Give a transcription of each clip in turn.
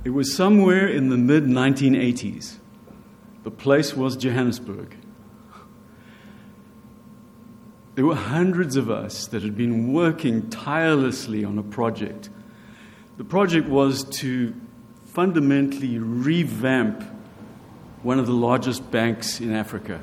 It was somewhere in the mid-1980s. The place was Johannesburg. There were hundreds of us that had been working tirelessly on a project. The project was to fundamentally revamp one of the largest banks in Africa.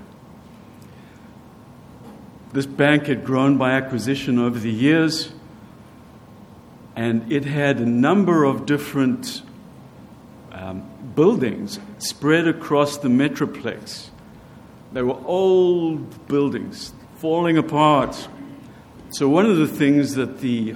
This bank had grown by acquisition over the years, and it had a number of different buildings spread across the metroplex. They were old buildings, falling apart. So one of the things that the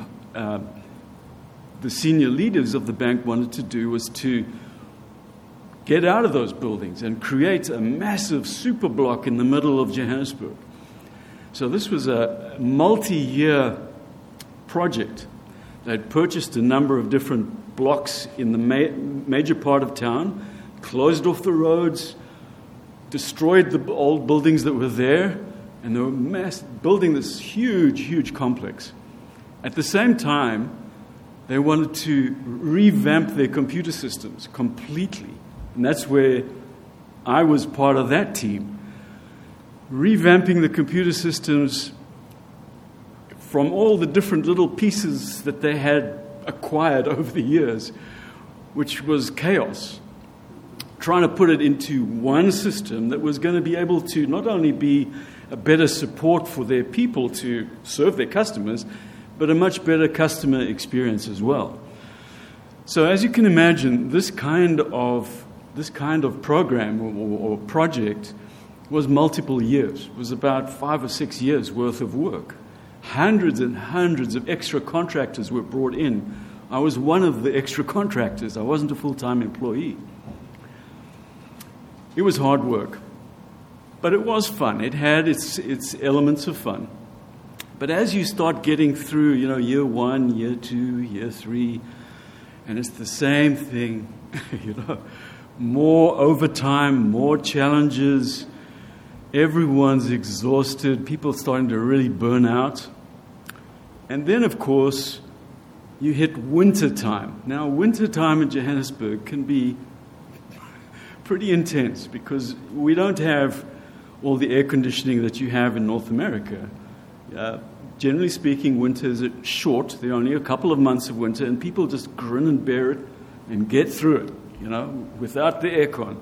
senior leaders of the bank wanted to do was to get out of those buildings and create a massive super block in the middle of Johannesburg. So this was a multi-year project. They'd purchased a number of different blocks in the major part of town, closed off the roads, destroyed the old buildings that were there, and they were building this huge, huge complex. At the same time, they wanted to revamp their computer systems completely. And that's where I was part of that team. Revamping the computer systems from all the different little pieces that they had acquired over the years, which was chaos. Trying to put it into one system that was going to be able to not only be a better support for their people to serve their customers, but a much better customer experience as well. So as you can imagine, this kind of program or project was multiple years. It was about 5 or 6 years worth of work. Hundreds and hundreds of extra contractors were brought in. I was one of the extra contractors. I wasn't a full-time employee. It was hard work, but it was fun. It had its elements of fun. But as you start getting through, year 1, year 2, year 3, and it's the same thing, more overtime, more challenges, everyone's exhausted, people starting to really burn out. And then, of course, you hit winter time. Now, winter time in Johannesburg can be pretty intense because we don't have all the air conditioning that you have in North America. Generally speaking, winters are short. There are only a couple of months of winter, and people just grin and bear it and get through it, without the aircon.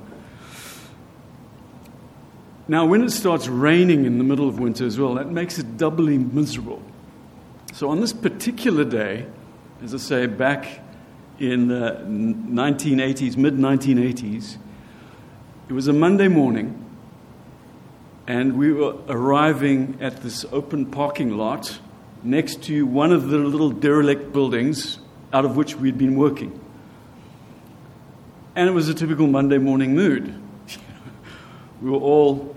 Now, when it starts raining in the middle of winter as well, that makes it doubly miserable. So on this particular day, as I say, back in the 1980s, mid-1980s, it was a Monday morning, and we were arriving at this open parking lot next to one of the little derelict buildings out of which we'd been working. And it was a typical Monday morning mood. We were all,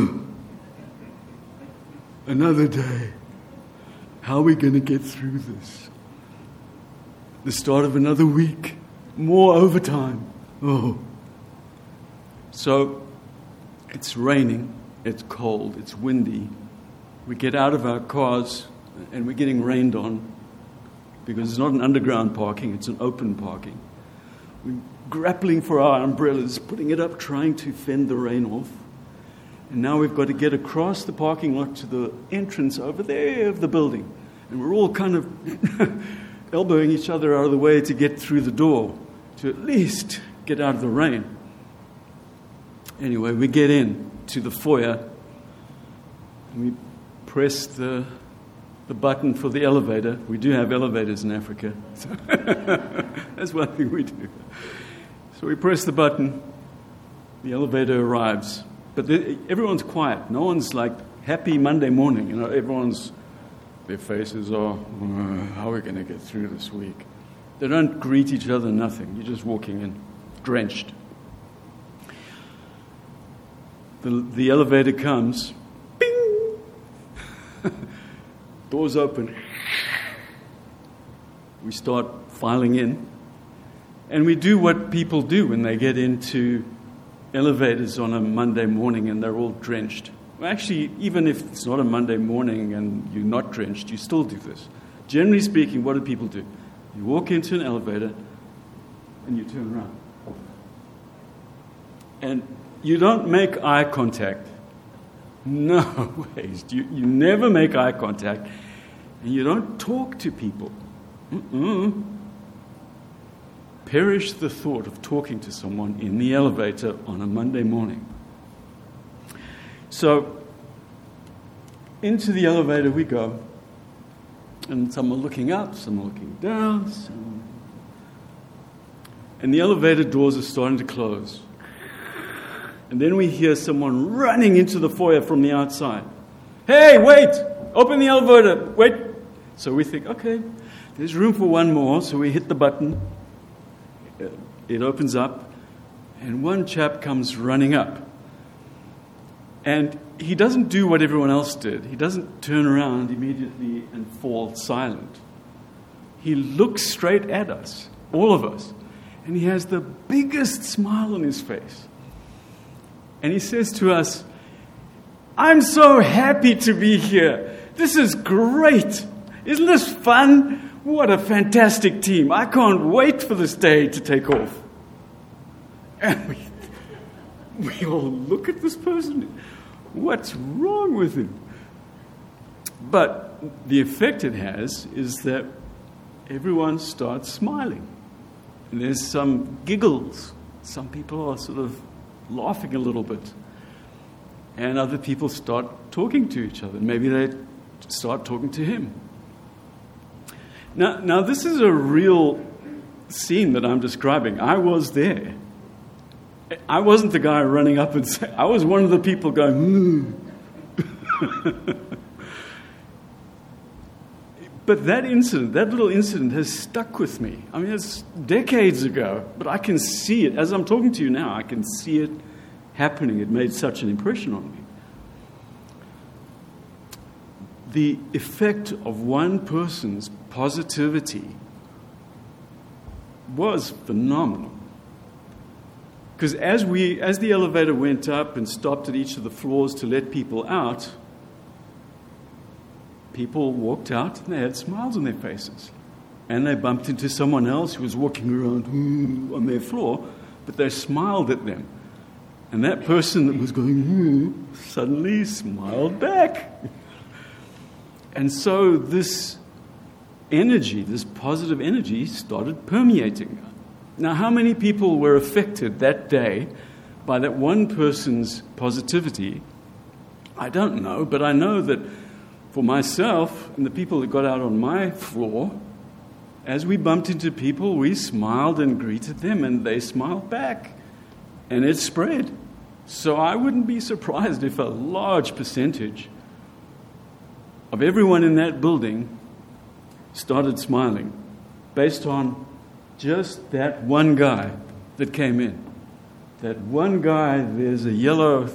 another day. How are we going to get through this? The start of another week. More overtime. Oh. So, it's raining, it's cold, it's windy. We get out of our cars and we're getting rained on because it's not an underground parking, it's an open parking. We're grappling for our umbrellas, putting it up, trying to fend the rain off. And now we've got to get across the parking lot to the entrance over there of the building. And we're all kind of elbowing each other out of the way to get through the door, to at least get out of the rain. Anyway, we get in to the foyer, and we press the button for the elevator. We do have elevators in Africa. So that's one thing we do. So we press the button, the elevator arrives. But everyone's quiet. No one's like happy Monday morning. Their faces are, how are we going to get through this week? They don't greet each other, nothing. You're just walking in, drenched. The elevator comes, bing! Doors open. We start filing in. And we do what people do when they get into elevators on a Monday morning and they're all drenched. Well, actually, even if it's not a Monday morning and you're not drenched, you still do this. Generally speaking, what do people do? You walk into an elevator, and you turn around. And you don't make eye contact. No ways. You never make eye contact. And you don't talk to people. Perish the thought of talking to someone in the elevator on a Monday morning. So, into the elevator we go. And some are looking up, some are looking down. And the elevator doors are starting to close. And then we hear someone running into the foyer from the outside. Hey, wait! Open the elevator! Wait! So we think, okay, there's room for one more. So we hit the button. It opens up. And one chap comes running up. And he doesn't do what everyone else did. He doesn't turn around immediately and fall silent. He looks straight at us, all of us. And he has the biggest smile on his face. And he says to us, I'm so happy to be here. This is great. Isn't this fun? What a fantastic team. I can't wait for this day to take off. And we all look at this person. What's wrong with him? But the effect it has is that everyone starts smiling. And there's some giggles. Some people are sort of laughing a little bit. And other people start talking to each other. Maybe they start talking to him. Now this is a real scene that I'm describing. I was there. I wasn't the guy running up and saying, I was one of the people going, But that little incident has stuck with me. I mean, it's decades ago, but I can see it. As I'm talking to you now, I can see it happening. It made such an impression on me. The effect of one person's positivity was phenomenal. Because as the elevator went up and stopped at each of the floors to let people out, people walked out and they had smiles on their faces. And they bumped into someone else who was walking around on their floor, but they smiled at them. And that person that was going suddenly smiled back. And so this energy, this positive energy, started permeating. Now, how many people were affected that day by that one person's positivity? I don't know, but I know that for myself and the people that got out on my floor, as we bumped into people, we smiled and greeted them, and they smiled back. And it spread. So I wouldn't be surprised if a large percentage of everyone in that building started smiling based on just that one guy that came in. That one guy, there's a yellow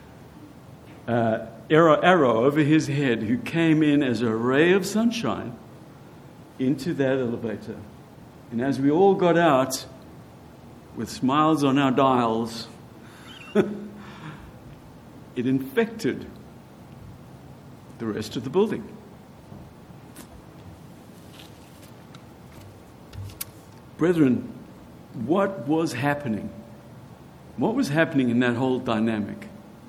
arrow over his head who came in as a ray of sunshine into that elevator. And as we all got out with smiles on our dials, it infected the rest of the building. Brethren, what was happening? What was happening in that whole dynamic?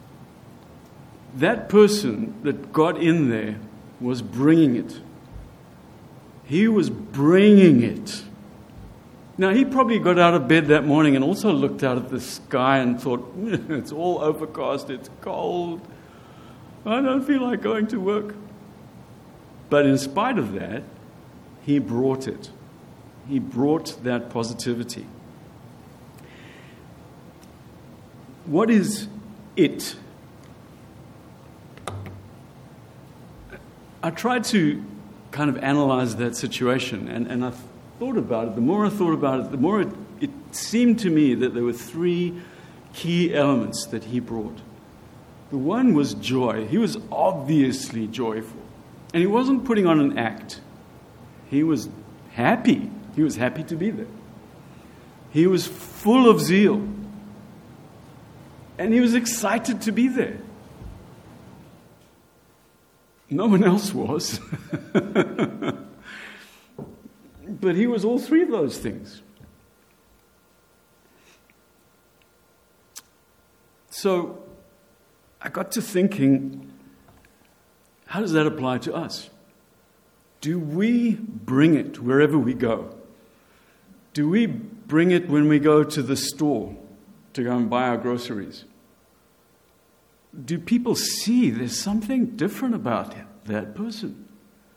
That person that got in there was bringing it. He was bringing it. Now, he probably got out of bed that morning and also looked out at the sky and thought, it's all overcast, it's cold, I don't feel like going to work. But in spite of that, he brought it. He brought that positivity. What is it? I tried to kind of analyze that situation, and I thought about it. The more I thought about it, the more it seemed to me that there were three key elements that he brought. The one was joy. He was obviously joyful. And he wasn't putting on an act. He was happy. He was happy to be there. He was full of zeal. And he was excited to be there. No one else was. But he was all three of those things. So I got to thinking, how does that apply to us? Do we bring it wherever we go? Do we bring it when we go to the store to go and buy our groceries? Do people see there's something different about that person?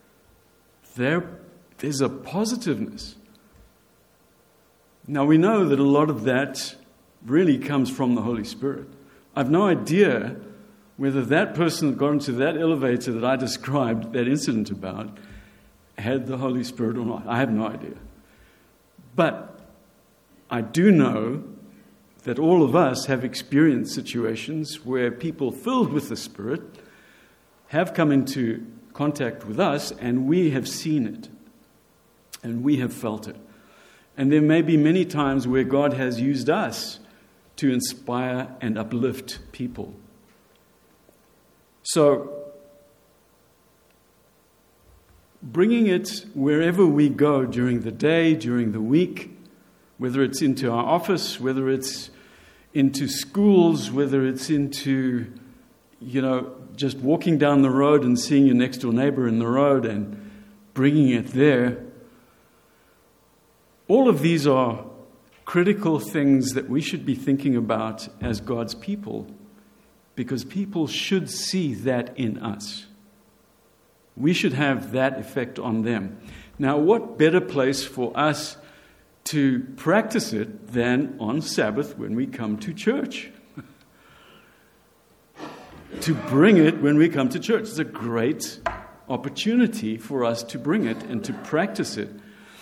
There's a positiveness. Now we know that a lot of that really comes from the Holy Spirit. I've no idea whether that person that got into that elevator that I described that incident about had the Holy Spirit or not. I have no idea. But I do know that all of us have experienced situations where people filled with the Spirit have come into contact with us, and we have seen it, and we have felt it. And there may be many times where God has used us to inspire and uplift people. So, bringing it wherever we go during the day, during the week, whether it's into our office, whether it's into schools, whether it's into, just walking down the road and seeing your next door neighbor in the road and bringing it there. All of these are critical things that we should be thinking about as God's people, because people should see that in us. We should have that effect on them. Now, what better place for us to practice it than on Sabbath when we come to church? To bring it when we come to church. It's a great opportunity for us to bring it and to practice it,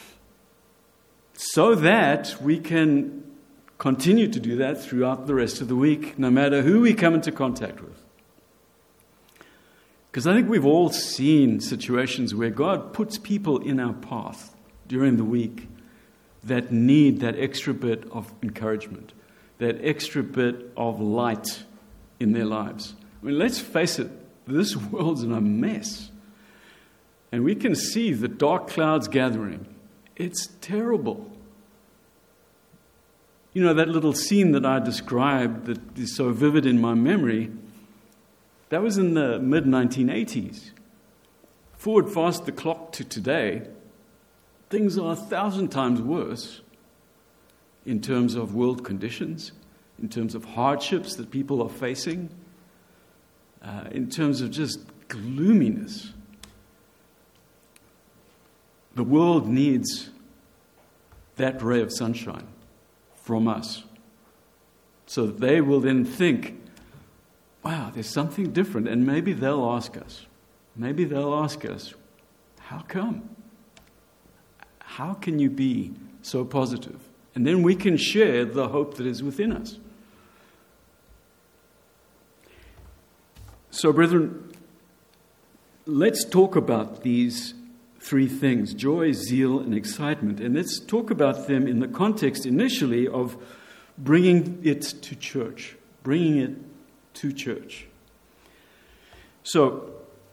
so that we can continue to do that throughout the rest of the week, no matter who we come into contact with. Because I think we've all seen situations where God puts people in our path during the week that need that extra bit of encouragement, that extra bit of light in their lives. I mean, let's face it, this world's in a mess. And we can see the dark clouds gathering. It's terrible. That little scene that I described that is so vivid in my memory, that was in the mid-1980s. Forward fast the clock to today, things are 1,000 times worse in terms of world conditions, in terms of hardships that people are facing, in terms of just gloominess. The world needs that ray of sunshine from us, so that they will then think, wow, there's something different. And maybe they'll ask us, how come? How can you be so positive? And then we can share the hope that is within us. So, brethren, let's talk about these three things: joy, zeal, and excitement. And let's talk about them in the context initially of bringing it to church. So,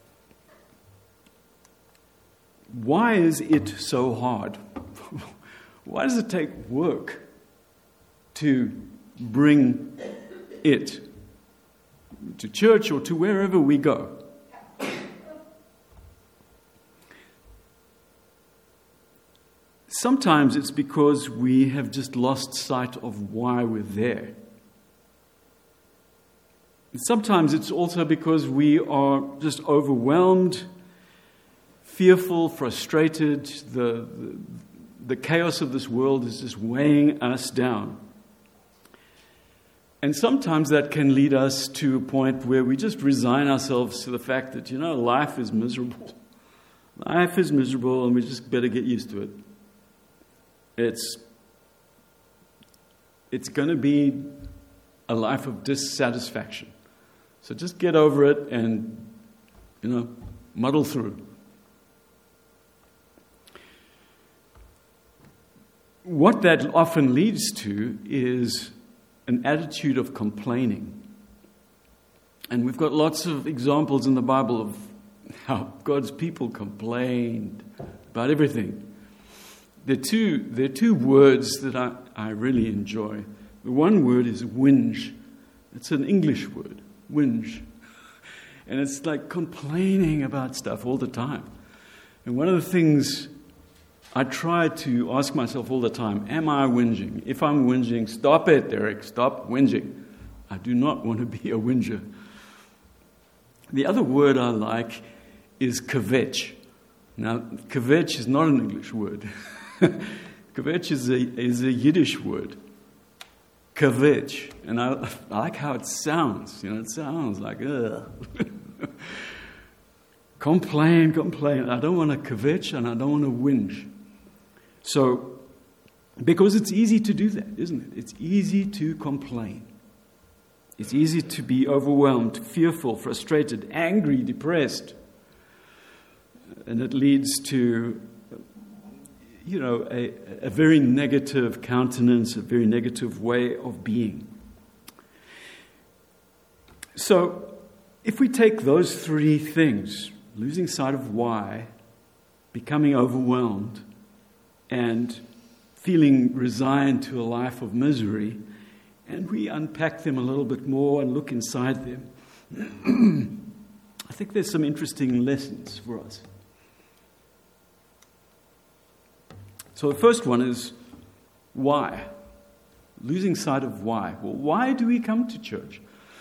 why is it so hard? Why does it take work to bring it to church or to wherever we go? Sometimes it's because we have just lost sight of why we're there. And sometimes it's also because we are just overwhelmed, fearful, frustrated. The chaos of this world is just weighing us down. And sometimes that can lead us to a point where we just resign ourselves to the fact that, life is miserable. Life is miserable, and we just better get used to it. It's going to be a life of dissatisfaction. So just get over it and, muddle through. What that often leads to is an attitude of complaining. And we've got lots of examples in the Bible of how God's people complained about everything. There are two words that I really enjoy. The one word is whinge, It's an English word, whinge. And it's like complaining about stuff all the time. And one of the things I try to ask myself all the time, am I whinging? If I'm whinging, stop it, Derek, stop whinging. I do not want to be a whinger. The other word I like is kvetch. Now, kvetch is not an English word. Kvetch is a Yiddish word. Kvetch. And I like how it sounds. It sounds like, ugh. Complain. I don't want to kvetch and I don't want to whinge. So, because it's easy to do that, isn't it? It's easy to complain. It's easy to be overwhelmed, fearful, frustrated, angry, depressed. And it leads to, a very negative countenance, a very negative way of being. So, if we take those three things, losing sight of why, becoming overwhelmed, and feeling resigned to a life of misery, and we unpack them a little bit more and look inside them, I think there's some interesting lessons for us. So the first one is why? Losing sight of why. Well, why do we come to church?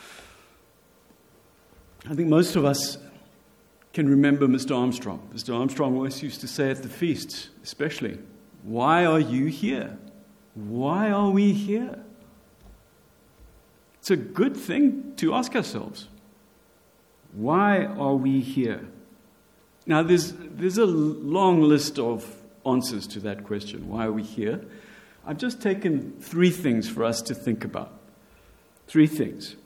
I think most of us can remember Mr. Armstrong. Mr. Armstrong always used to say at the feasts, especially, why are you here? Why are we here? It's a good thing to ask ourselves. Why are we here? Now, there's a long list of answers to that question. Why are we here? I've just taken three things for us to think about. Three things.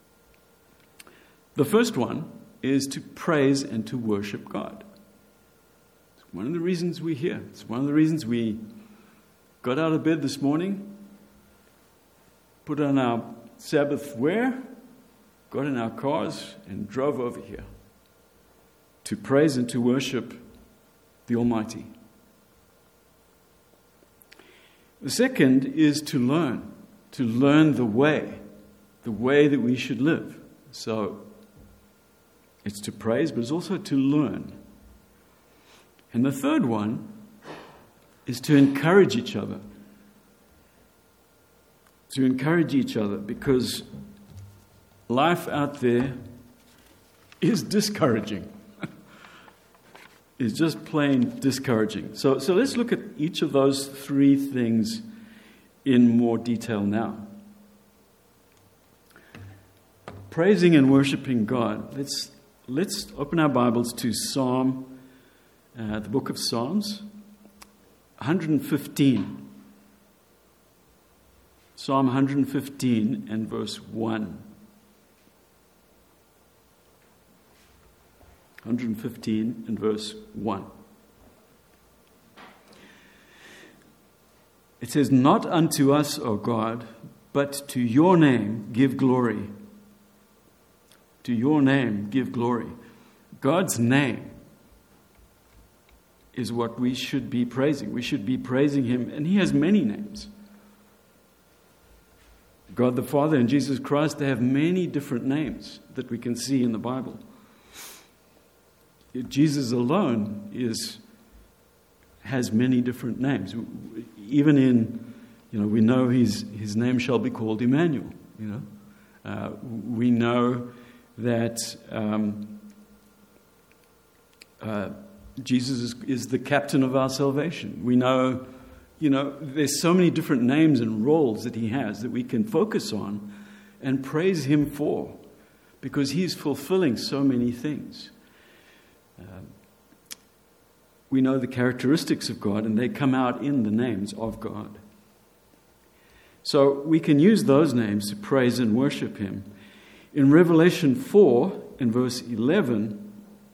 The first one is to praise and to worship God. It's one of the reasons we're here. It's one of the reasons we got out of bed this morning, put on our Sabbath wear, got in our cars, and drove over here to praise and to worship the Almighty. The second is to learn the way that we should live. So it's to praise, but it's also to learn. And the third one is to encourage each other. To encourage each other, because life out there is discouraging. It's just plain discouraging. So let's look at each of those three things in more detail now. Praising and worshiping God. Let's open our Bibles to the book of Psalms, 115. Psalm 115 and verse 1. 115 and verse 1. It says, "Not unto us, O God, but to your name give glory." To your name give glory. God's name is what we should be praising. We should be praising Him, and He has many names. God the Father and Jesus Christ, they have many different names that we can see in the Bible. Jesus alone has many different names. Even in, we know his name shall be called Emmanuel. We know that Jesus is the captain of our salvation. We know, there's so many different names and roles that He has that we can focus on and praise Him for, because He's fulfilling so many things. We know the characteristics of God, and they come out in the names of God. So we can use those names to praise and worship Him. In Revelation 4, in verse 11,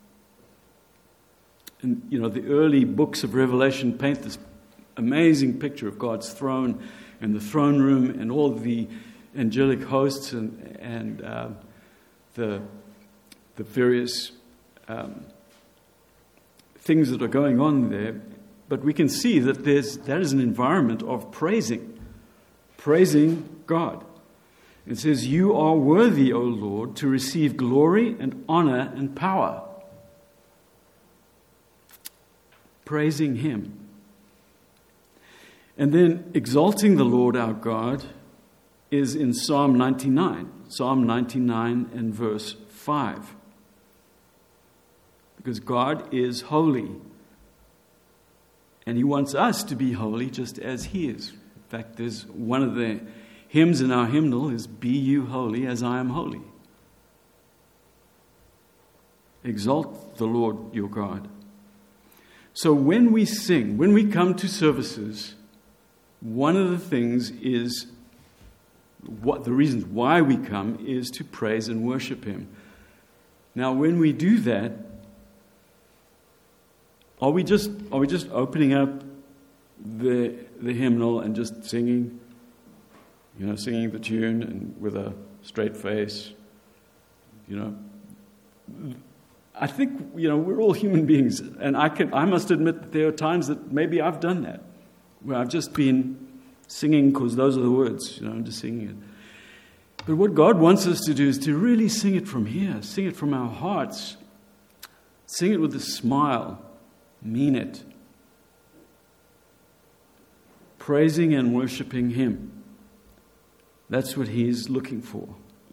and the early books of Revelation paint this amazing picture of God's throne and the throne room and all the angelic hosts and the various things that are going on there. But we can see that that is an environment of praising God. It says, "You are worthy, O Lord, to receive glory and honor and power." Praising Him. And then exalting the Lord our God is in Psalm 99. Psalm 99 and verse 5. Because God is holy. And He wants us to be holy just as He is. In fact, there's one of the hymns in our hymnal is, "Be you holy as I am holy." Exalt the Lord your God. So when we sing, when we come to services, one of the things is, the reasons why we come is to praise and worship Him. Now, when we do that, are we just opening up the hymnal and just singing, singing the tune and with a straight face? I think we're all human beings, and I must admit that there are times that maybe I've done that, where I've just been singing because those are the words, I'm just singing it. But what God wants us to do is to really sing it from here, sing it from our hearts, sing it with a smile, mean it, praising and worshiping Him. That's what He's looking for.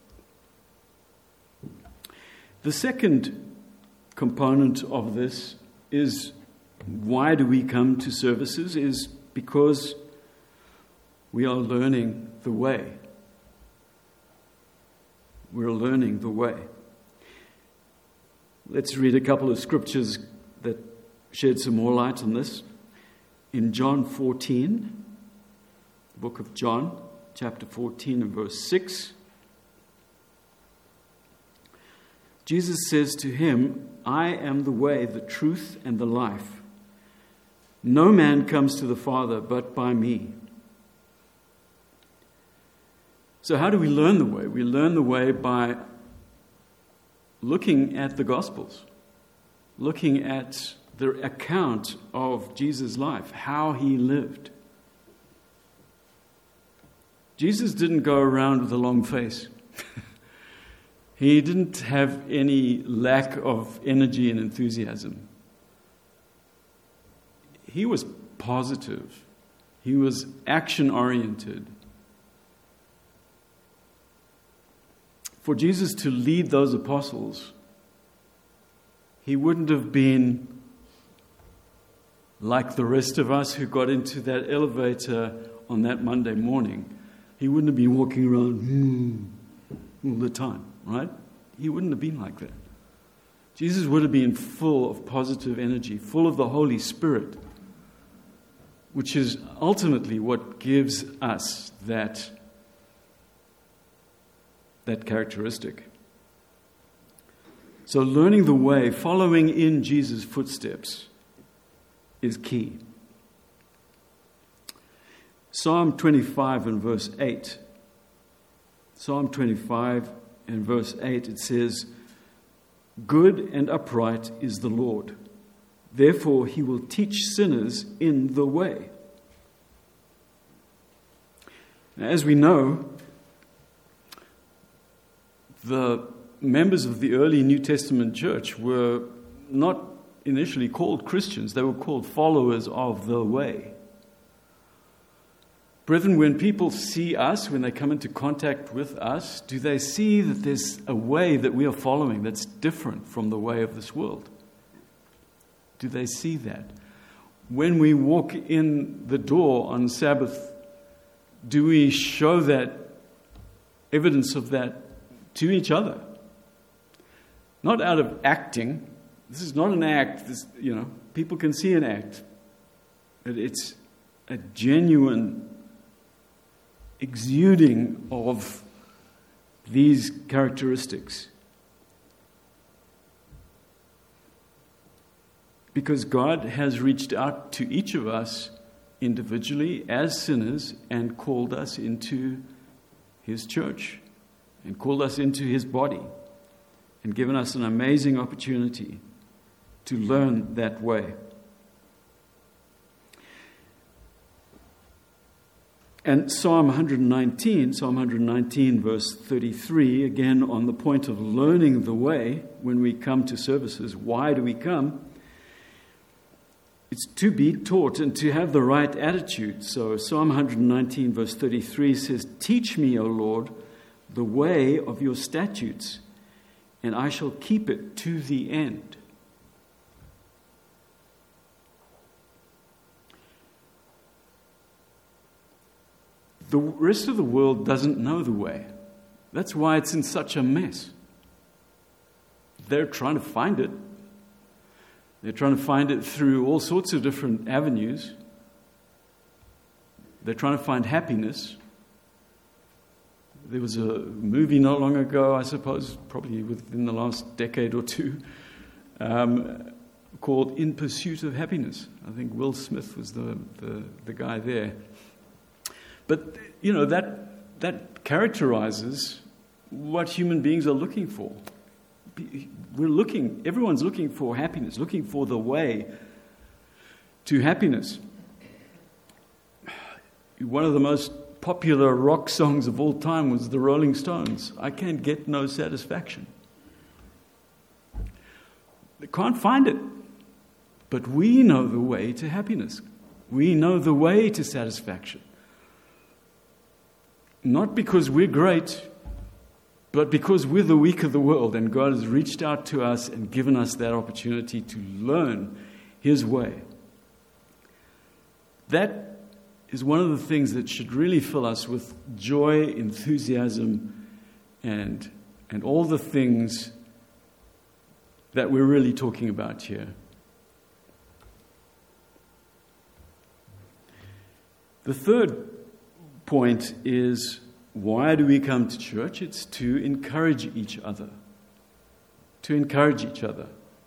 The second component of this is, why do we come to services? Is because we are learning the way. We're learning the way. Let's read a couple of scriptures that shed some more light on this. In John 14, the book of John, chapter 14 and verse 6, Jesus says to him, "I am the way, the truth, and the life. No man comes to the Father but by me." So how do we learn the way? We learn the way by looking at the Gospels, looking at the account of Jesus' life, how He lived. Jesus didn't go around with a long face. He didn't have any lack of energy and enthusiasm. He was positive. He was action-oriented. For Jesus to lead those apostles, He wouldn't have been like the rest of us who got into that elevator on that Monday morning. He wouldn't have been walking around all the time, right? He wouldn't have been like that. Jesus would have been full of positive energy, full of the Holy Spirit, which is ultimately what gives us that characteristic. So learning the way, following in Jesus' footsteps, is key. Psalm 25 and verse 8. Psalm 25 and verse 8, it says, "Good and upright is the Lord. Therefore He will teach sinners in the way." Now, as we know, the members of the early New Testament church were not initially called Christians. They were called followers of the way. Brethren, when people see us, when they come into contact with us, do they see that there's a way that we are following that's different from the way of this world? Do they see that? When we walk in the door on Sabbath, do we show that evidence of that to each other? Not out of acting. This is not an act. People can see an act. But it's a genuine exuding of these characteristics. Because God has reached out to each of us individually as sinners and called us into His church and called us into His body and given us an amazing opportunity to learn that way. And Psalm 119 verse 33, again on the point of learning the way when we come to services. Why do we come? It's to be taught and to have the right attitude. So Psalm 119 verse 33 says, "Teach me, O Lord, the way of your statutes, and I shall keep it to the end." The rest of the world doesn't know the way. That's why it's in such a mess. They're trying to find it. They're trying to find it through all sorts of different avenues. They're trying to find happiness. There was a movie not long ago, I suppose, probably within the last decade or two, called In Pursuit of Happiness. I think Will Smith was the guy there. But, you know, that characterizes what human beings are looking for. Everyone's looking for happiness, looking for the way to happiness. One of the most popular rock songs of all time was the Rolling Stones. I can't get no satisfaction. They can't find it. But we know the way to happiness. We know the way to satisfaction. Not because we're great, but because we're the weak of the world, and God has reached out to us and given us that opportunity to learn His way. That is one of the things that should really fill us with joy, enthusiasm, and all the things that we're really talking about here. The third point is, why do we come to church? It's to encourage each other. To encourage each other.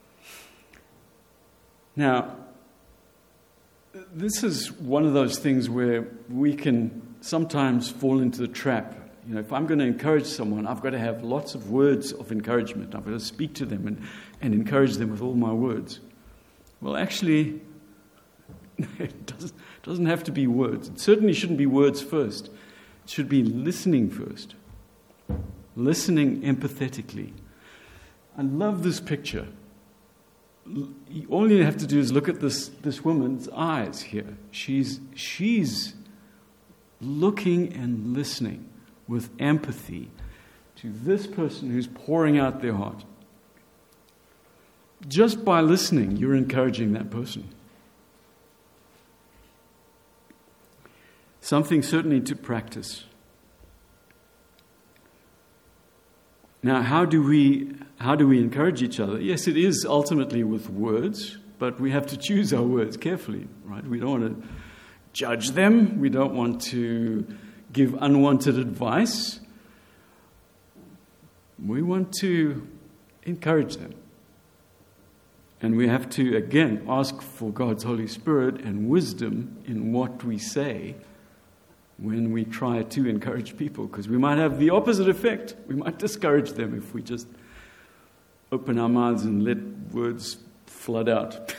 Now, this is one of those things where we can sometimes fall into the trap. You know, if I'm going to encourage someone, I've got to have lots of words of encouragement. I've got to speak to them and encourage them with all my words. Well, actually, it doesn't have to be words. It certainly shouldn't be words first. It should be listening first. Listening empathetically. I love this picture. All you have to do is look at this woman's eyes here. She's looking and listening with empathy to this person who's pouring out their heart. Just by listening, you're encouraging that person. Something certainly to practice. Now, how do we encourage each other? Yes, it is ultimately with words, but we have to choose our words carefully, right? We don't want to judge them. We don't want to give unwanted advice. We want to encourage them. And we have to, again, ask for God's Holy Spirit and wisdom in what we say when we try to encourage people, because we might have the opposite effect. We might discourage them if we just open our mouths and let words flood out.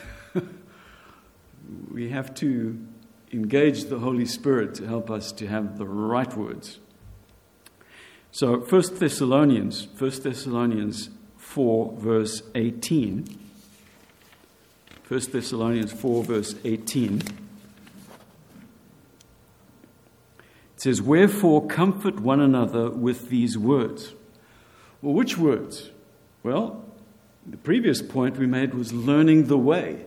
We have to engage the Holy Spirit to help us to have the right words. So 1 Thessalonians 4, verse 18. 1 Thessalonians 4, verse 18. It says, "Wherefore comfort one another with these words." Well, which words? Well, the previous point we made was learning the way.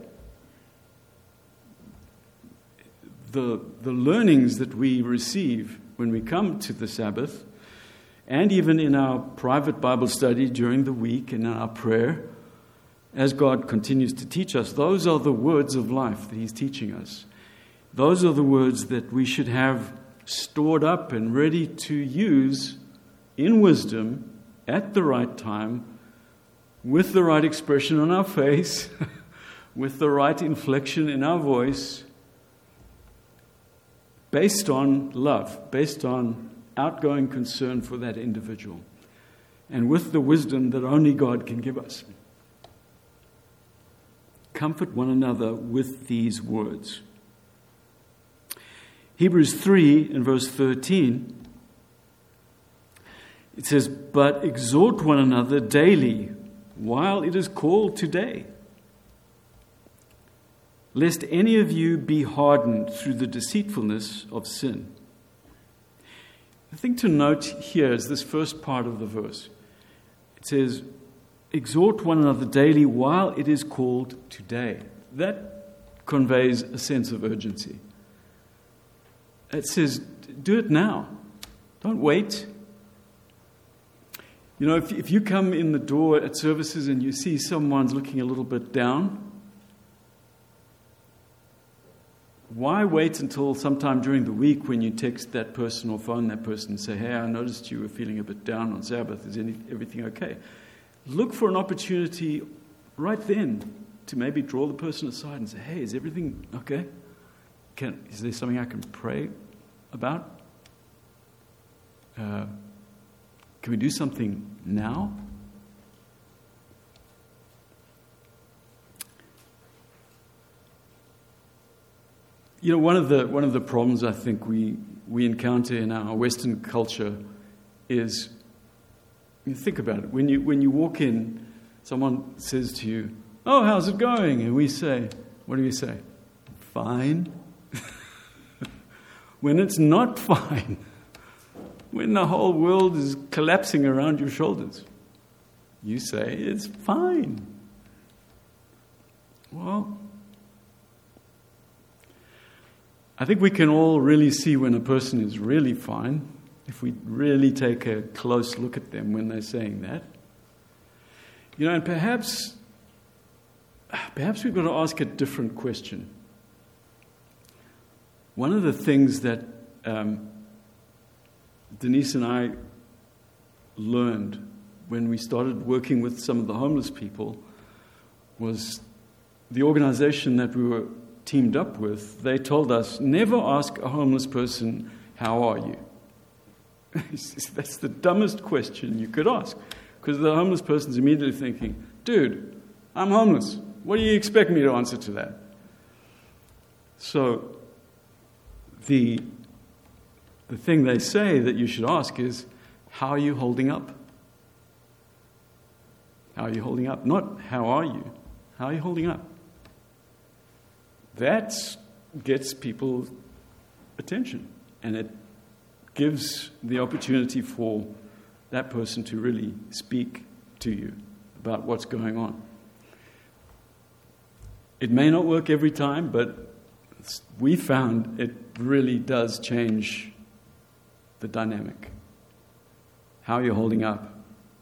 The learnings that we receive when we come to the Sabbath, and even in our private Bible study during the week and in our prayer, as God continues to teach us, those are the words of life that He's teaching us. Those are the words that we should have stored up and ready to use in wisdom at the right time, with the right expression on our face, with the right inflection in our voice, based on love, based on outgoing concern for that individual, and with the wisdom that only God can give us. Comfort one another with these words. Hebrews 3 in verse 13, it says, "But exhort one another daily, while it is called today, lest any of you be hardened through the deceitfulness of sin." The thing to note here is this first part of the verse. It says, "Exhort one another daily while it is called today." That conveys a sense of urgency. It says, do it now. Don't wait. You know, if you come in the door at services and you see someone's looking a little bit down, why wait until sometime during the week when you text that person or phone that person and say, "Hey, I noticed you were feeling a bit down on Sabbath. Is everything okay?" Look for an opportunity right then to maybe draw the person aside and say, "Hey, is everything okay? Is there something I can pray about? Can we do something now?" You know, one of the problems I think we encounter in our Western culture is, you think about it. When you walk in, someone says to you, "Oh, how's it going?" And we say, what do we say? "Fine." When it's not fine, when the whole world is collapsing around your shoulders, you say, "It's fine." Well, I think we can all really see when a person is really fine, if we really take a close look at them when they're saying that. You know, and perhaps we've got to ask a different question. One of the things that Denise and I learned when we started working with some of the homeless people was the organization that we were teamed up with. They told us, never ask a homeless person, "How are you?" That's the dumbest question you could ask, because the homeless person's immediately thinking, "Dude, I'm homeless. What do you expect me to answer to that?" So the thing they say that you should ask is, "How are you holding up?" How are you holding up? Not, "How are you?" How are you holding up? That gets people's attention, and it gives the opportunity for that person to really speak to you about what's going on. It may not work every time, but we found it really does change the dynamic. How are you holding up?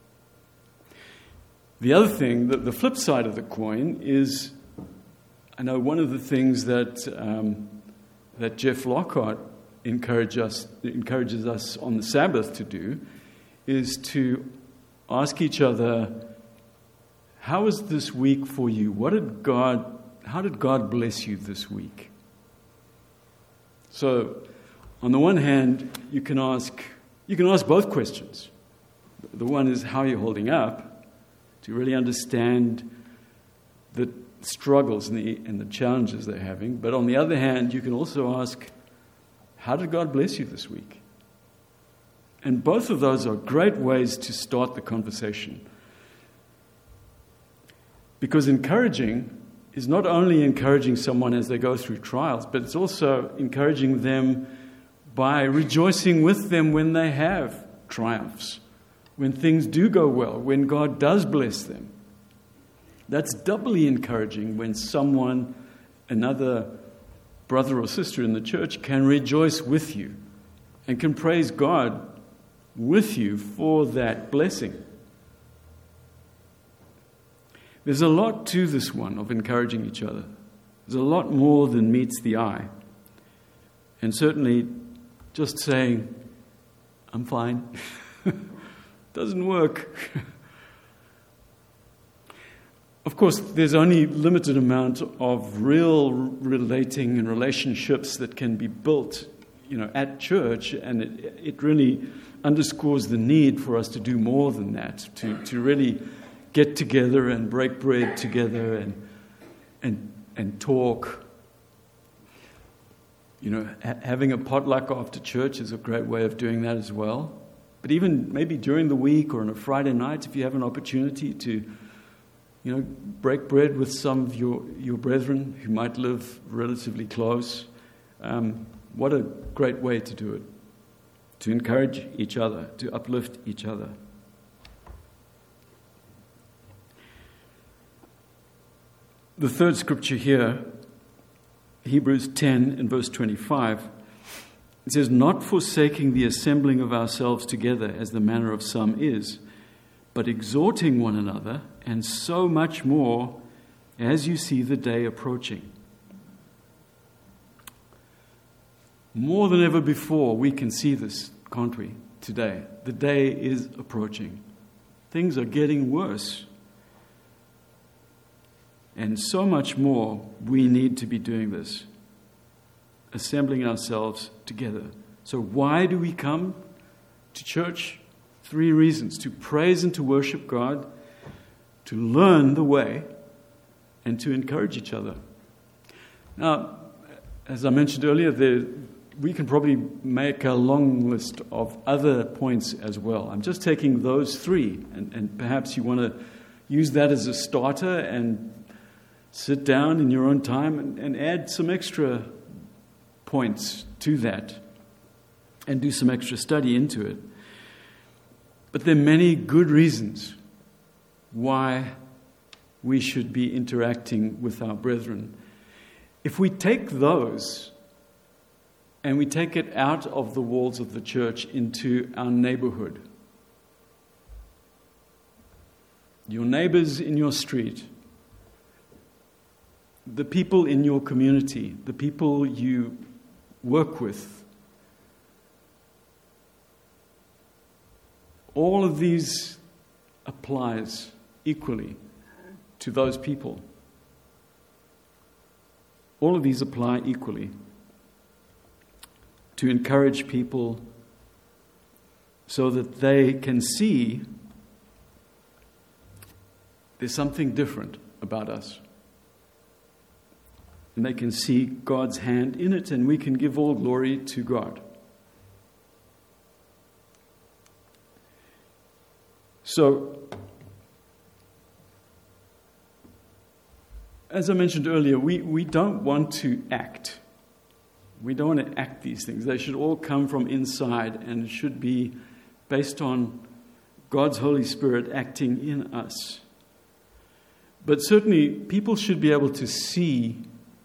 The other thing, the flip side of the coin is, I know one of the things that Jeff Lockhart encourages us on the Sabbath to do is to ask each other, "How was this week for you? How did God bless you this week?" So, on the one hand, you can ask both questions. The one is, how are you holding up? To really understand the struggles and the challenges they're having. But on the other hand, you can also ask, how did God bless you this week? And both of those are great ways to start the conversation. Because encouraging is not only encouraging someone as they go through trials, but it's also encouraging them by rejoicing with them when they have triumphs, when things do go well, when God does bless them. That's doubly encouraging when someone, another brother or sister in the church, can rejoice with you and can praise God with you for that blessing. There's a lot to this one of encouraging each other. There's a lot more than meets the eye. And certainly just saying, "I'm fine," doesn't work. Of course, there's only limited amount of real relating and relationships that can be built, at church, and it really underscores the need for us to do more than that, to really get together and break bread together and talk. Having a potluck after church is a great way of doing that as well. But even maybe during the week or on a Friday night, if you have an opportunity to, break bread with some of your brethren who might live relatively close, what a great way to do it, to encourage each other, to uplift each other. The third scripture here, Hebrews 10 and verse 25, it says, "Not forsaking the assembling of ourselves together as the manner of some is, but exhorting one another, and so much more as you see the day approaching." More than ever before, we can see this, can't we, today? The day is approaching. Things are getting worse. And so much more, we need to be doing this, assembling ourselves together. So why do we come to church? 3 reasons: to praise and to worship God, to learn the way, and to encourage each other. Now, as I mentioned earlier, we can probably make a long list of other points as well. I'm just taking those 3, and perhaps you want to use that as a starter and sit down in your own time and add some extra points to that and do some extra study into it. But there are many good reasons why we should be interacting with our brethren. If we take those and we take it out of the walls of the church into our neighborhood, your neighbors in your street, the people in your community, the people you work with, all of these applies equally to those people. All of these apply equally to encourage people so that they can see there's something different about us. And they can see God's hand in it, and we can give all glory to God. So, as I mentioned earlier, we don't want to act. We don't want to act these things. They should all come from inside and should be based on God's Holy Spirit acting in us. But certainly, people should be able to see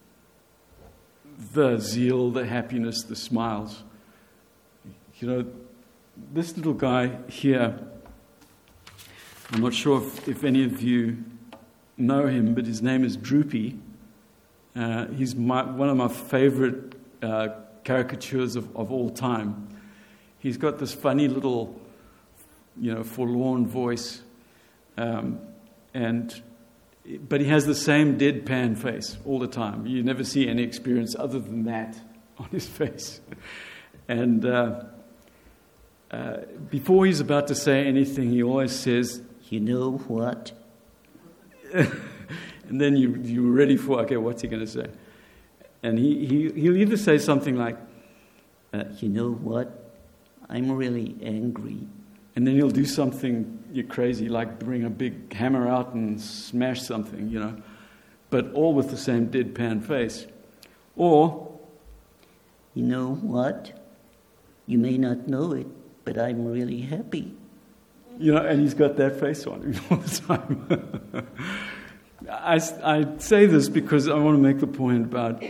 the zeal, the happiness, the smiles. This little guy here, I'm not sure if any of you know him, but his name is Droopy. He's one of my favorite caricatures of all time. He's got this funny little, forlorn voice, but he has the same deadpan face all the time. You never see any experience other than that on his face. And before he's about to say anything, he always says, "You know what?" And then you're ready for, okay, what's he going to say? And he'll either say something like, "You know what? I'm really angry." And then he'll do something crazy, like bring a big hammer out and smash something, but all with the same deadpan face. Or, "You know what? You may not know it, but I'm really happy." And he's got that face on him all the time. I say this because I want to make the point about,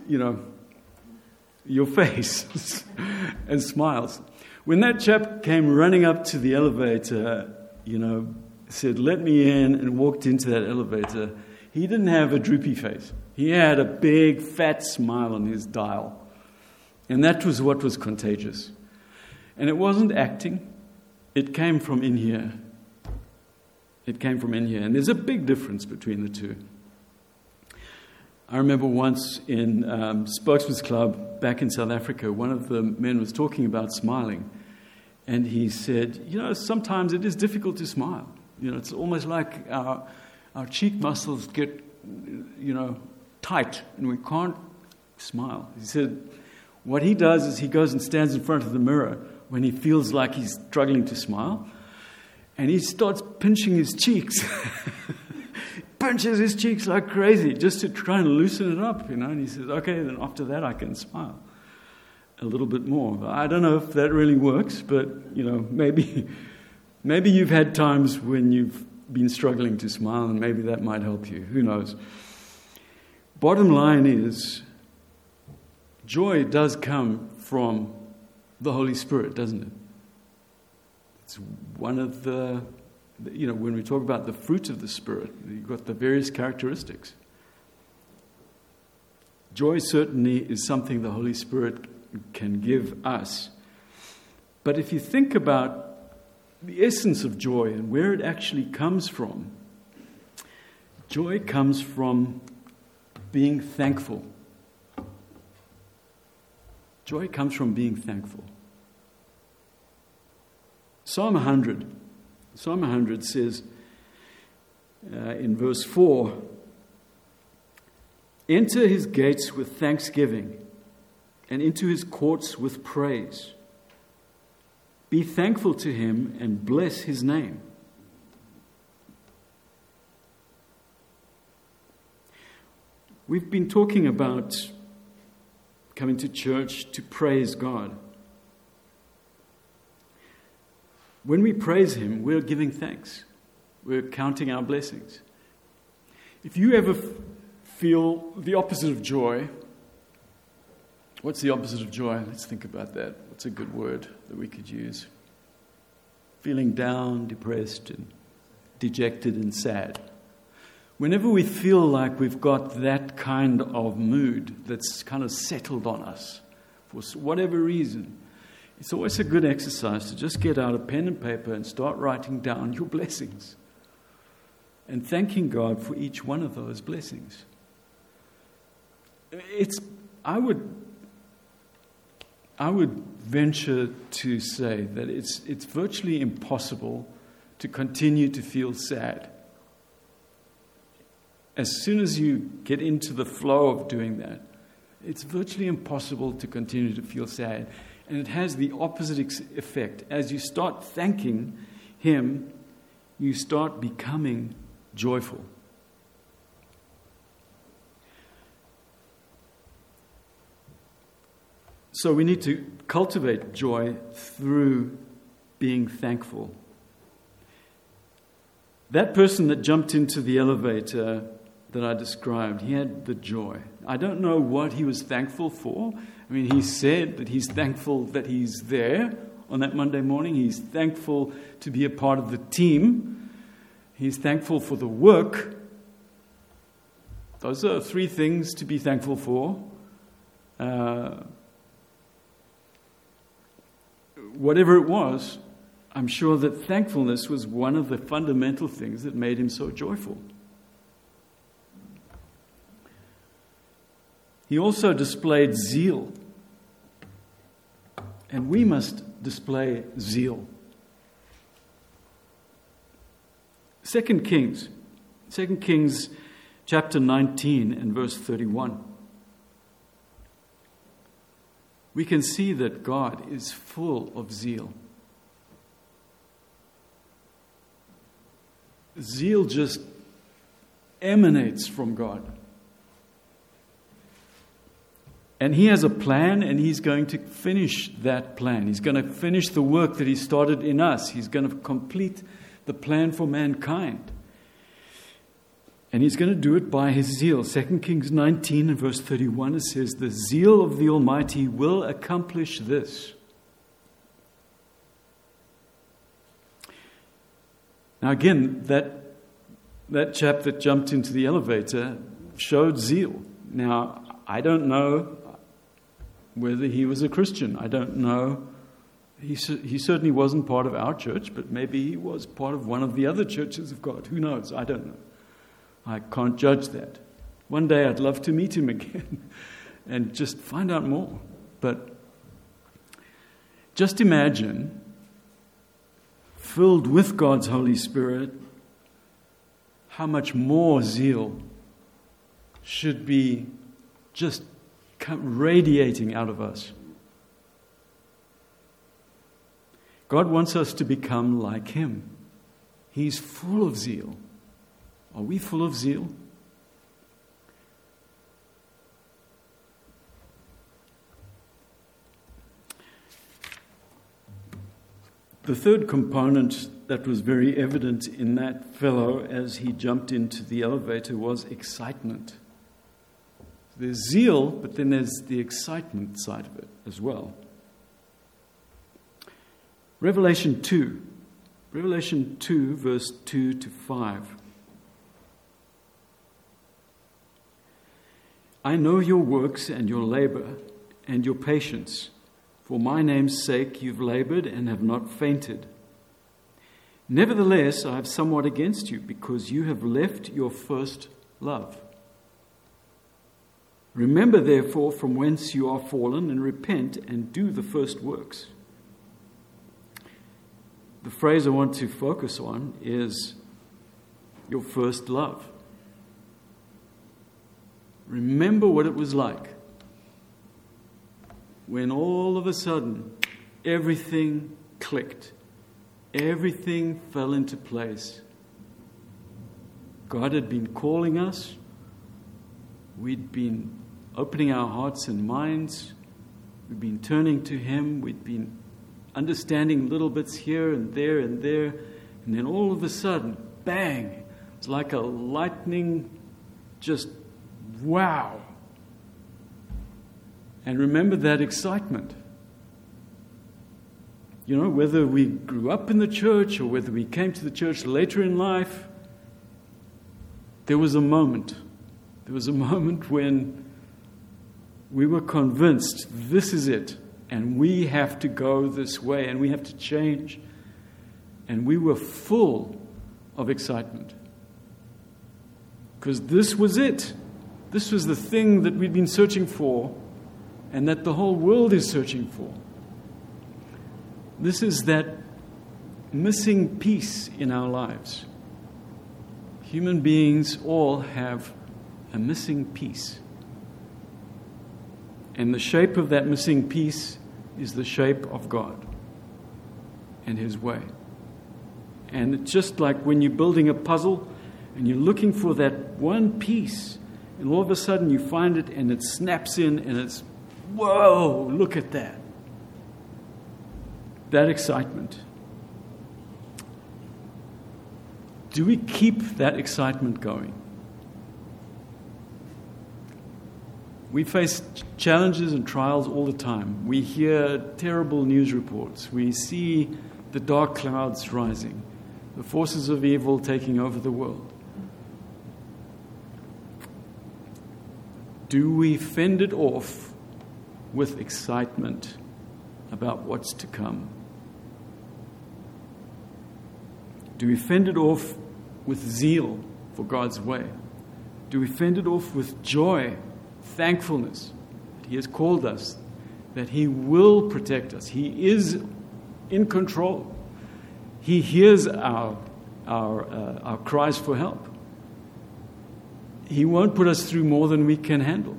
your face and smiles. When that chap came running up to the elevator, said, "Let me in," and walked into that elevator, he didn't have a droopy face. He had a big, fat smile on his dial. And that was what was contagious. And it wasn't acting. It came from in here. It came from in here. And there's a big difference between the two. I remember once in Spokesman's Club back in South Africa, one of the men was talking about smiling. And he said, sometimes it is difficult to smile. It's almost like our cheek muscles get, tight and we can't smile. He said, What he does is he goes and stands in front of the mirror when he feels like he's struggling to smile, and he starts pinching his cheeks. Pinches his cheeks like crazy just to try and loosen it up, and he says, okay, then after that I can smile a little bit more. I don't know if that really works, but maybe you've had times when you've been struggling to smile, and maybe that might help you. Who knows? Bottom line is, joy does come from the Holy Spirit, doesn't it? It's one of the, when we talk about the fruit of the Spirit, you've got the various characteristics. Joy certainly is something the Holy Spirit can give us. But if you think about the essence of joy and where it actually comes from, joy comes from being thankful. Joy comes from being thankful. Psalm 100 says in verse 4, enter his gates with thanksgiving and into his courts with praise. Be thankful to him and bless his name. We've been talking about coming to church to praise God. When we praise him, we're giving thanks. We're counting our blessings. If you ever feel the opposite of joy, what's the opposite of joy? Let's think about that. What's a good word that we could use? Feeling down, depressed, and dejected and sad. Whenever we feel like we've got that kind of mood that's kind of settled on us for whatever reason, it's always a good exercise to just get out a pen and paper and start writing down your blessings and thanking God for each one of those blessings. I would venture to say that it's virtually impossible to continue to feel sad. As soon as you get into the flow of doing that, it's virtually impossible to continue to feel sad. And it has the opposite effect. As you start thanking him, you start becoming joyful. So we need to cultivate joy through being thankful. That person that jumped into the elevator that I described, he had the joy. I don't know what he was thankful for. I mean, he said that he's thankful that he's there on that Monday morning. He's thankful to be a part of the team. He's thankful for the work. Those are 3 things to be thankful for. Whatever it was, I'm sure that thankfulness was one of the fundamental things that made him so joyful. He also displayed zeal. And we must display zeal. 2 Kings chapter 19 and verse 31. We can see that God is full of zeal. Zeal just emanates from God. And he has a plan, and he's going to finish that plan. He's going to finish the work that he started in us. He's going to complete the plan for mankind. And he's going to do it by his zeal. 2 Kings 19 and verse 31, it says, the zeal of the Almighty will accomplish this. Now again, that chap that jumped into the elevator showed zeal. Now, I don't know whether he was a Christian. I don't know. He certainly wasn't part of our church, but maybe he was part of one of the other churches of God. Who knows? I don't know. I can't judge that. One day I'd love to meet him again and just find out more. But just imagine, filled with God's Holy Spirit, how much more zeal should be just radiating out of us. God wants us to become like Him. He's full of zeal. Are we full of zeal? The third component that was very evident in that fellow as he jumped into the elevator was excitement. There's zeal, but then there's the excitement side of it as well. Revelation 2, verse 2 to 5. I know your works and your labor and your patience. For my name's sake you've labored and have not fainted. Nevertheless, I have somewhat against you, because you have left your first love. Remember, therefore, from whence you are fallen, and repent and do the first works. The phrase I want to focus on is your first love. Remember what it was like when all of a sudden everything clicked. Everything fell into place. God had been calling us. We'd been opening our hearts and minds. We'd been turning to Him. We'd been understanding little bits here and there and there. And then all of a sudden, bang! It's like a lightning, just wow! And remember that excitement. You know, whether we grew up in the church or whether we came to the church later in life, there was a moment. There was a moment when we were convinced this is it, and we have to go this way, and we have to change. And we were full of excitement. Because this was it. This was the thing that we'd been searching for, and that the whole world is searching for. This is that missing piece in our lives. Human beings all have a missing piece. And the shape of that missing piece is the shape of God and His way. And it's just like when you're building a puzzle and you're looking for that one piece, and all of a sudden you find it and it snaps in and it's, whoa, look at that. That excitement. Do we keep that excitement going? We face challenges and trials all the time. We hear terrible news reports. We see the dark clouds rising, the forces of evil taking over the world. Do we fend it off with excitement about what's to come? Do we fend it off with zeal for God's way? Do we fend it off with joy, thankfulness that He has called us, that He will protect us? He is in control. He hears our cries for help. He won't put us through more than we can handle.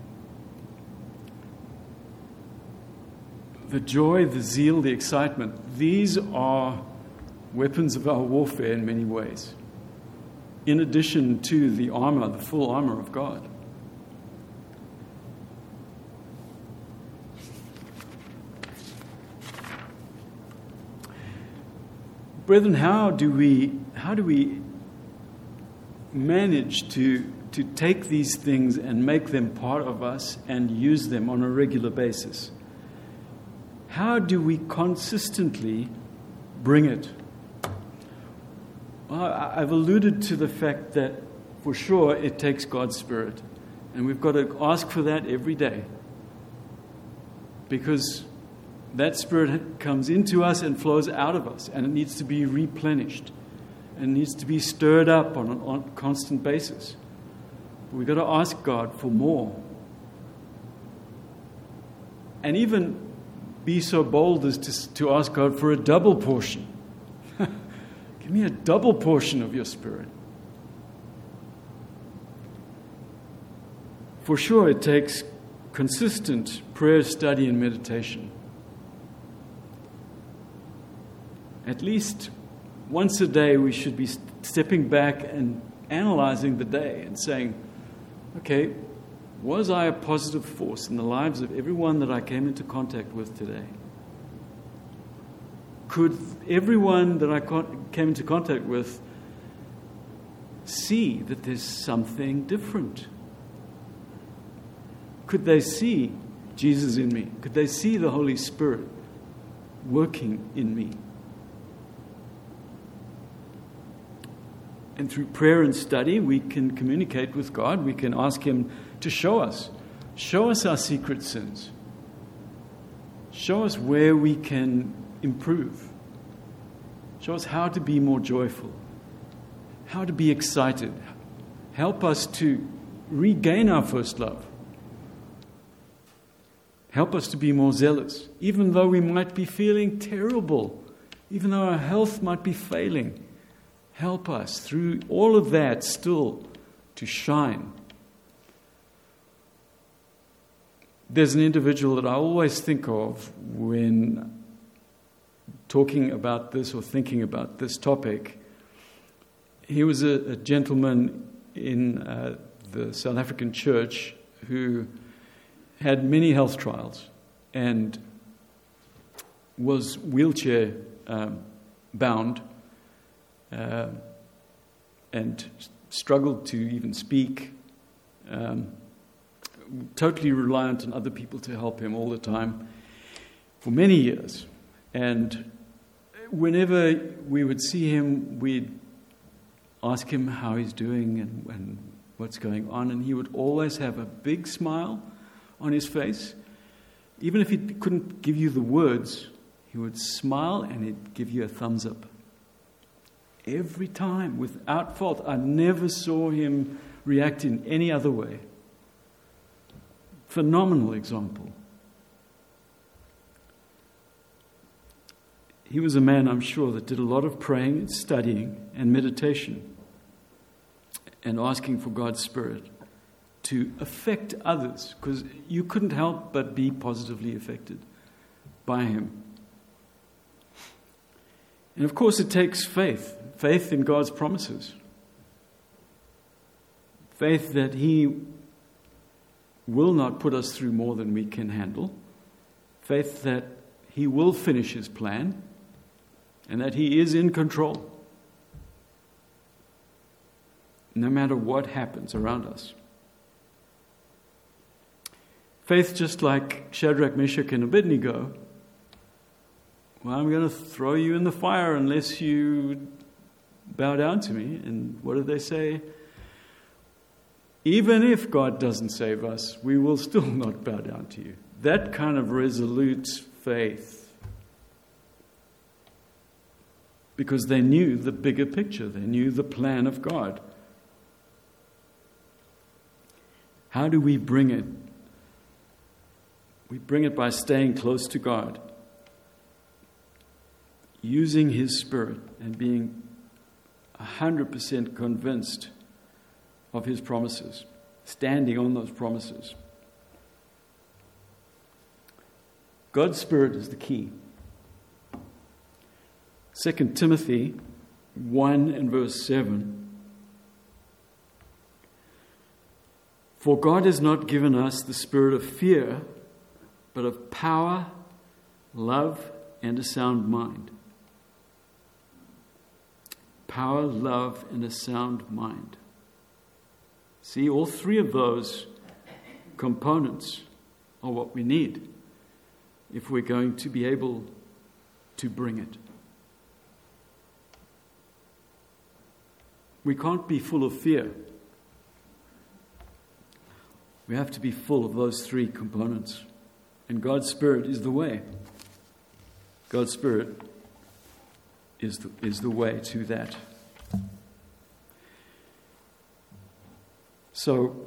The joy, the zeal, the excitement, these are weapons of our warfare in many ways, in addition to the armor, the full armor of God. Brethren, how do we manage to take these things and make them part of us and use them on a regular basis? How do we consistently bring it? Well, I've alluded to the fact that for sure it takes God's Spirit, and we've got to ask for that every day, because that Spirit comes into us and flows out of us, and it needs to be replenished and needs to be stirred up on a constant basis. But we've got to ask God for more, and even be so bold as to ask God for a double portion. Give me a double portion of your Spirit. For sure, it takes consistent prayer, study, and meditation. At least once a day, we should be stepping back and analyzing the day and saying, okay, was I a positive force in the lives of everyone that I came into contact with today? Could everyone that I came into contact with see that there's something different? Could they see Jesus in me? Could they see the Holy Spirit working in me? And through prayer and study, we can communicate with God. We can ask Him to show us our secret sins. Show us where we can improve. Show us how to be more joyful, how to be excited. Help us to regain our first love. Help us to be more zealous, even though we might be feeling terrible, even though our health might be failing. Help us through all of that still to shine. There's an individual that I always think of when talking about this or thinking about this topic. He was a gentleman in the South African church who had many health trials and was wheelchair bound and struggled to even speak, totally reliant on other people to help him all the time for many years. And whenever we would see him, we'd ask him how he's doing and what's going on, and he would always have a big smile on his face. Even if he couldn't give you the words, he would smile and he'd give you a thumbs up. Every time, without fault. I never saw him react in any other way. Phenomenal example. He was a man, I'm sure, that did a lot of praying and studying and meditation and asking for God's Spirit to affect others, because you couldn't help but be positively affected by him. And of course it takes faith in God's promises. Faith that He will not put us through more than we can handle. Faith that He will finish His plan and that He is in control, no matter what happens around us. Faith just like Shadrach, Meshach, and Abednego. Well, I'm going to throw you in the fire unless you bow down to me. And what did they say? Even if God doesn't save us, we will still not bow down to you. That kind of resolute faith. Because they knew the bigger picture. They knew the plan of God. How do we bring it? We bring it by staying close to God, using His Spirit and being 100% convinced of His promises, standing on those promises. God's Spirit is the key. 2 Timothy 1 and verse 7. For God has not given us the spirit of fear, but of power, love, and a sound mind. Power, love, and a sound mind. See, all three of those components are what we need if we're going to be able to bring it. We can't be full of fear. We have to be full of those three components. And God's Spirit is the way. God's Spirit is the way to that. So,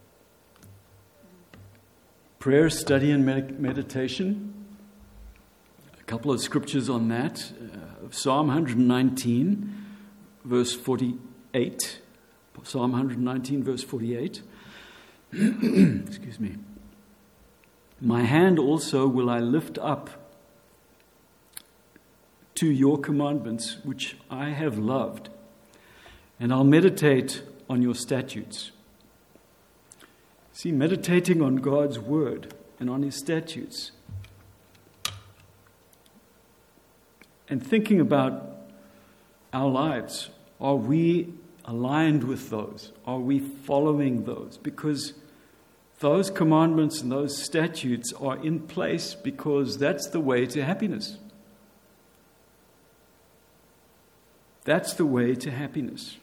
prayer, study, and meditation. A couple of scriptures on that. Psalm 119, verse 48. Psalm 119, verse 48. Excuse me. My hand also will I lift up to your commandments, which I have loved, and I'll meditate on your statutes. See, meditating on God's word and on his statutes, and thinking about our lives. Are we aligned with those? Are we following those? Because those commandments and those statutes are in place because that's the way to happiness. That's the way to happiness.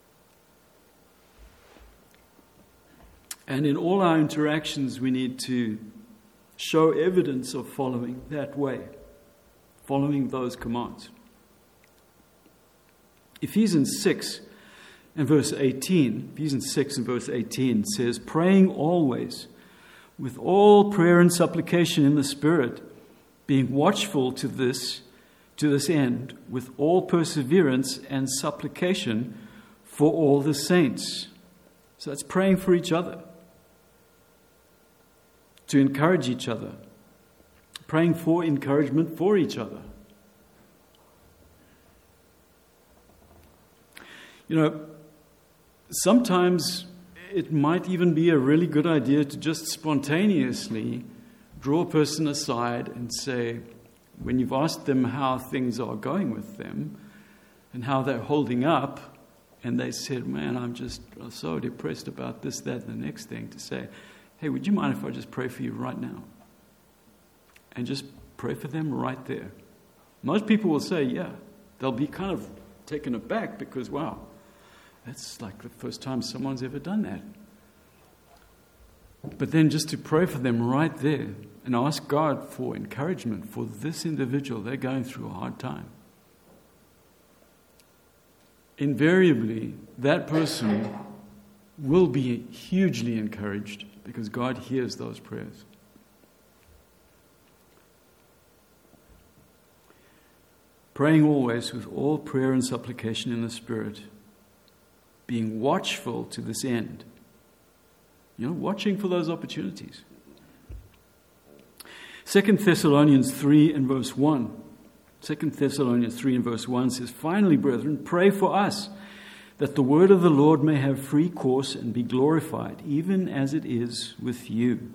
And in all our interactions, we need to show evidence of following that way, following those commands. Ephesians 6 and verse 18 says, praying always with all prayer and supplication in the Spirit, being watchful to this end, with all perseverance and supplication for all the saints. So that's praying for each other, to encourage each other, praying for encouragement for each other. You know, sometimes it might even be a really good idea to just spontaneously draw a person aside and say, when you've asked them how things are going with them and how they're holding up, and they said, man, I'm just so depressed about this, that, and the next thing, to say, hey, would you mind if I just pray for you right now? And just pray for them right there. Most people will say, yeah. They'll be kind of taken aback because, wow, that's like the first time someone's ever done that. But then just to pray for them right there and ask God for encouragement for this individual. They're going through a hard time. Invariably, that person will be hugely encouraged because God hears those prayers. Praying always with all prayer and supplication in the Spirit, being watchful to this end. You know, watching for those opportunities. 2 Thessalonians 3 and verse 1. 2 Thessalonians 3 and verse 1 says, finally, brethren, pray for us, that the word of the Lord may have free course and be glorified, even as it is with you.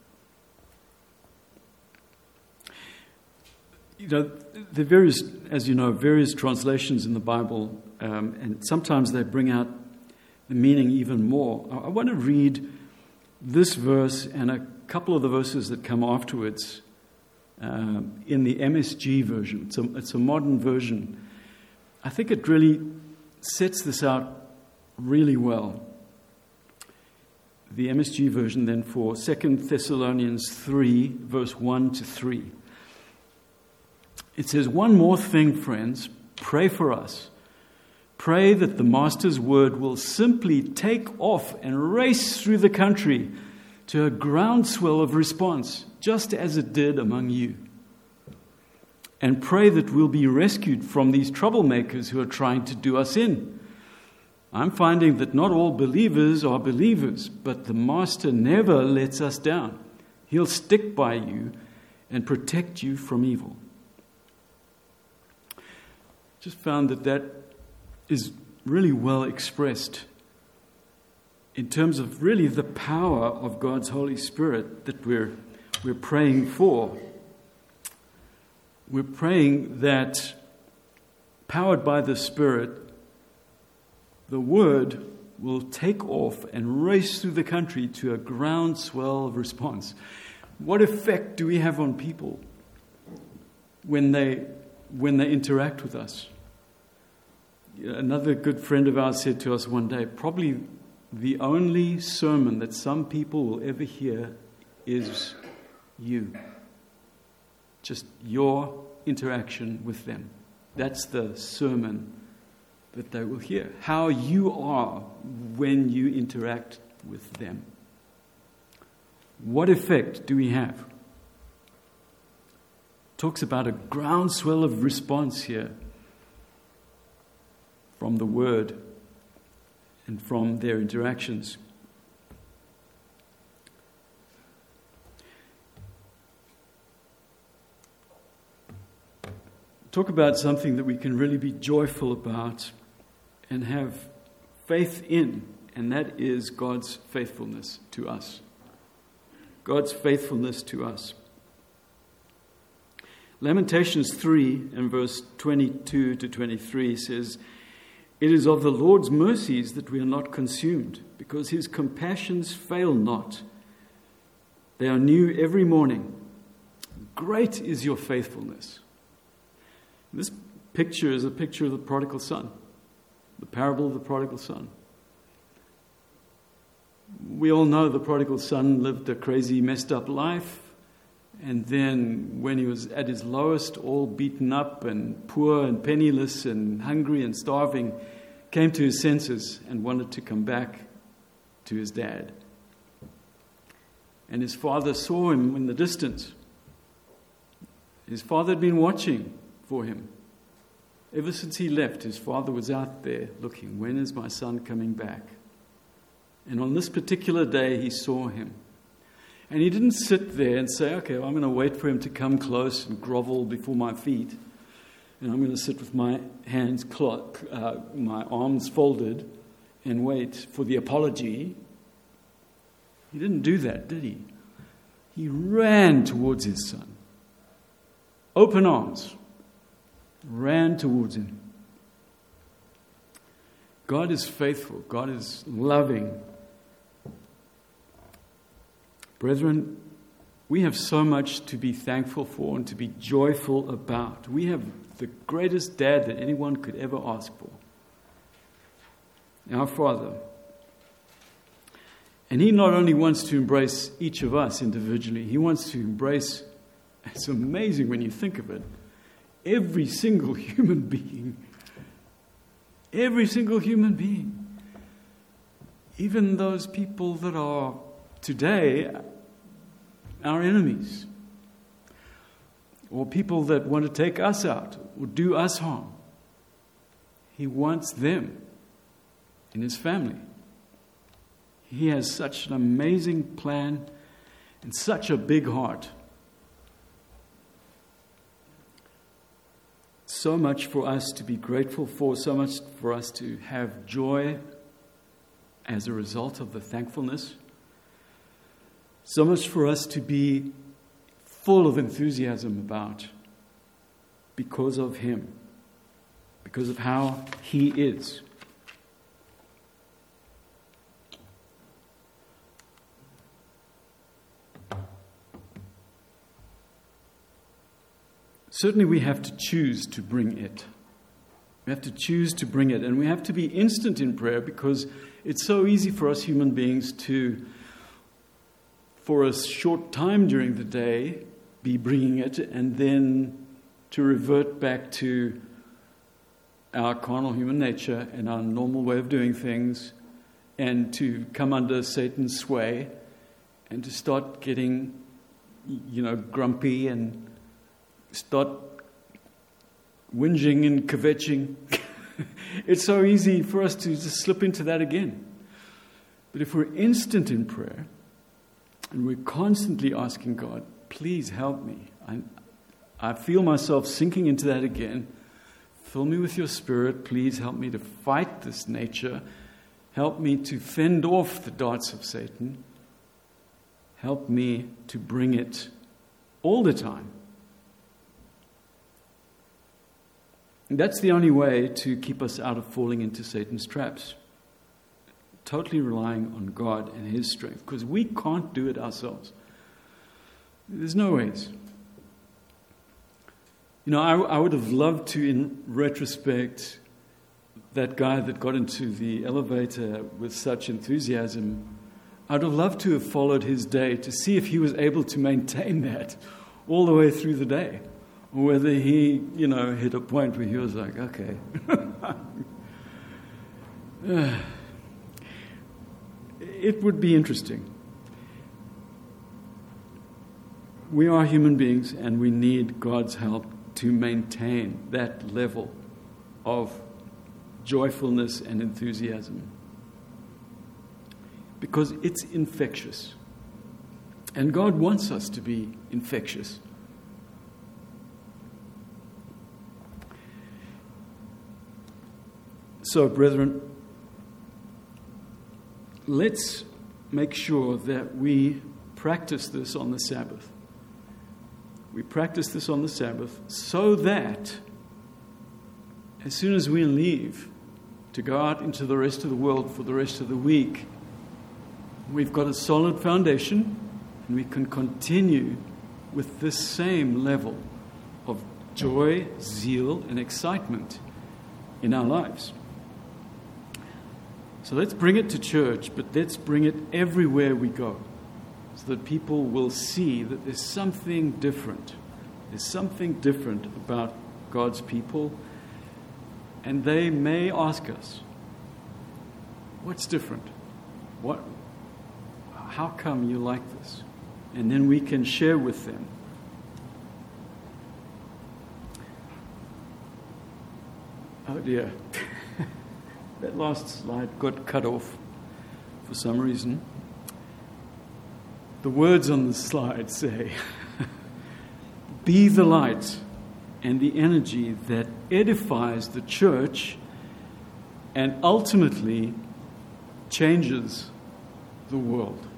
You know, there are various, as you know, various translations in the Bible, and sometimes they bring out the meaning even more. I want to read this verse and a couple of the verses that come afterwards in the MSG version. It's a modern version. I think it really sets this out really well. The MSG version then for 2 Thessalonians 3, verse 1 to 3. It says, one more thing, friends, pray for us. Pray that the Master's word will simply take off and race through the country to a groundswell of response, just as it did among you. And pray that we'll be rescued from these troublemakers who are trying to do us in. I'm finding that not all believers are believers, but the Master never lets us down. He'll stick by you and protect you from evil. Just found that is really well expressed in terms of really the power of God's Holy Spirit that we're praying for. We're praying that, powered by the Spirit, the Word will take off and race through the country to a groundswell of response. What effect do we have on people when they interact with us? Another good friend of ours said to us one day, probably the only sermon that some people will ever hear is you. Just your interaction with them. That's the sermon that they will hear. How you are when you interact with them. What effect do we have? Talks about a groundswell of response here from the Word and from their interactions. talk about something that we can really be joyful about and have faith in, and that is God's faithfulness to us. God's faithfulness to us. Lamentations 3 and verse 22 to 23 says, "It is of the Lord's mercies that we are not consumed, because his compassions fail not. They are new every morning. Great is your faithfulness." This picture is a picture of the prodigal son, the parable of the prodigal son. We all know the prodigal son lived a crazy, messed up life. And then when he was at his lowest, all beaten up and poor and penniless and hungry and starving, came to his senses and wanted to come back to his dad. And his father saw him in the distance. His father had been watching for him. Ever since he left, his father was out there looking, when is my son coming back? And on this particular day, he saw him. And he didn't sit there and say, okay, well, I'm going to wait for him to come close and grovel before my feet. And I'm going to sit with my hands, my arms folded and wait for the apology. He didn't do that, did he? He ran towards his son. Open arms. Ran towards him. God is faithful. God is loving. Brethren, we have so much to be thankful for and to be joyful about. We have the greatest dad that anyone could ever ask for. Our Father. And he not only wants to embrace each of us individually, he wants to embrace, it's amazing when you think of it, every single human being. Every single human being. Even those people that are today our enemies, or people that want to take us out or do us harm. He wants them in his family. He has such an amazing plan and such a big heart. So much for us to be grateful for, so much for us to have joy as a result of the thankfulness. So much for us to be full of enthusiasm about because of him, because of how he is. Certainly we have to choose to bring it. We have to choose to bring it, and we have to be instant in prayer, because it's so easy for us human beings to, for a short time during the day, be bringing it, and then to revert back to our carnal human nature and our normal way of doing things, and to come under Satan's sway, and to start getting, grumpy and start whinging and kvetching. It's so easy for us to just slip into that again. But if we're instant in prayer, and we're constantly asking God, please help me. I feel myself sinking into that again. Fill me with your Spirit. Please help me to fight this nature. Help me to fend off the darts of Satan. Help me to bring it all the time. And that's the only way to keep us out of falling into Satan's traps. Totally relying on God and his strength, because we can't do it ourselves. There's no ways. I would have loved to, in retrospect, that guy that got into the elevator with such enthusiasm, I'd have loved to have followed his day to see if he was able to maintain that all the way through the day, or whether he, hit a point where he was like, okay. It would be interesting. We are human beings, and we need God's help to maintain that level of joyfulness and enthusiasm, because it's infectious. And God wants us to be infectious. So, brethren, let's make sure that we practice this on the Sabbath. We practice this on the Sabbath so that as soon as we leave to go out into the rest of the world for the rest of the week, we've got a solid foundation and we can continue with this same level of joy, zeal, and excitement in our lives. So let's bring it to church, but let's bring it everywhere we go so that people will see that there's something different. There's something different about God's people, and they may ask us, what's different? How come you like this? And then we can share with them. Oh dear. That last slide got cut off for some reason. The words on the slide say, be the light and the energy that edifies the church and ultimately changes the world.